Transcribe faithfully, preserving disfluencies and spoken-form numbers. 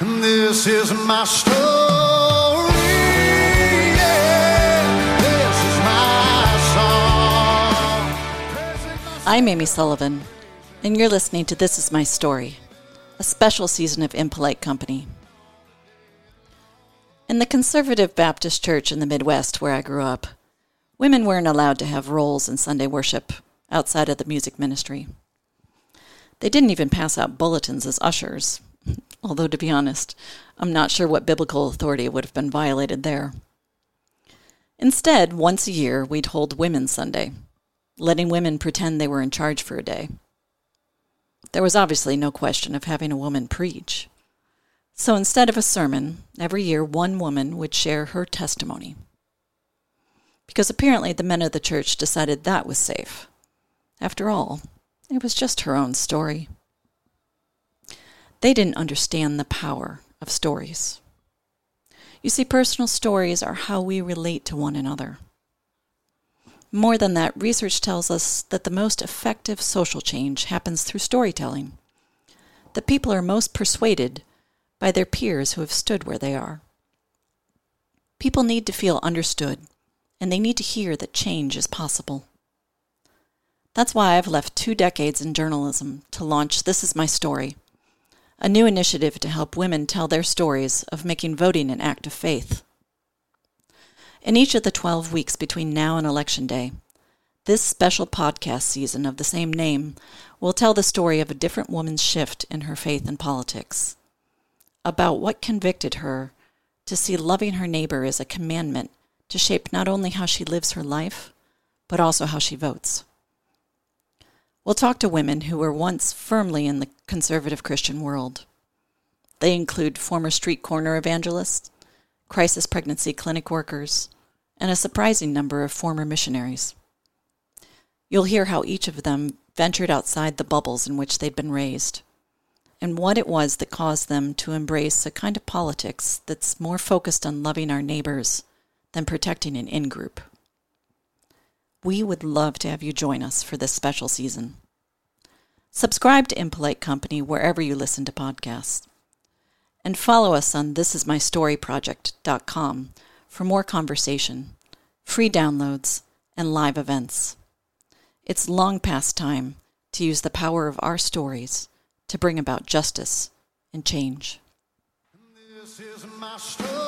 This is my story. Yeah, this is my song. I'm Amy Sullivan, and you're listening to This Is My Story, a special season of Impolite Company. In the Conservative Baptist Church in the Midwest where I grew up, women weren't allowed to have roles in Sunday worship outside of the music ministry. They didn't even pass out bulletins as ushers, although to be honest, I'm not sure what biblical authority would have been violated there. Instead, once a year, we'd hold Women's Sunday, letting women pretend they were in charge for a day. There was obviously no question of having a woman preach. So instead of a sermon, every year one woman would share her testimony. Because apparently the men of the church decided that was safe. After all, it was just her own story. They didn't understand the power of stories. You see, personal stories are how we relate to one another. More than that, research tells us that the most effective social change happens through storytelling. That people are most persuaded by their peers who have stood where they are. People need to feel understood, and they need to hear that change is possible. That's why I've left two decades in journalism to launch This Is My Story, a new initiative to help women tell their stories of making voting an act of faith. In each of the twelve weeks between now and Election Day, this special podcast season of the same name will tell the story of a different woman's shift in her faith and politics, about what convicted her to see loving her neighbor as a commandment to shape not only how she lives her life, but also how she votes. We'll talk to women who were once firmly in the conservative Christian world. They include former street corner evangelists, crisis pregnancy clinic workers, and a surprising number of former missionaries. You'll hear how each of them ventured outside the bubbles in which they'd been raised, and what it was that caused them to embrace a kind of politics that's more focused on loving our neighbors than protecting an in-group. We would love to have you join us for this special season. Subscribe to Impolite Company wherever you listen to podcasts. And follow us on this is my story project dot com for more conversation, free downloads, and live events. It's long past time to use the power of our stories to bring about justice and change. This is my story.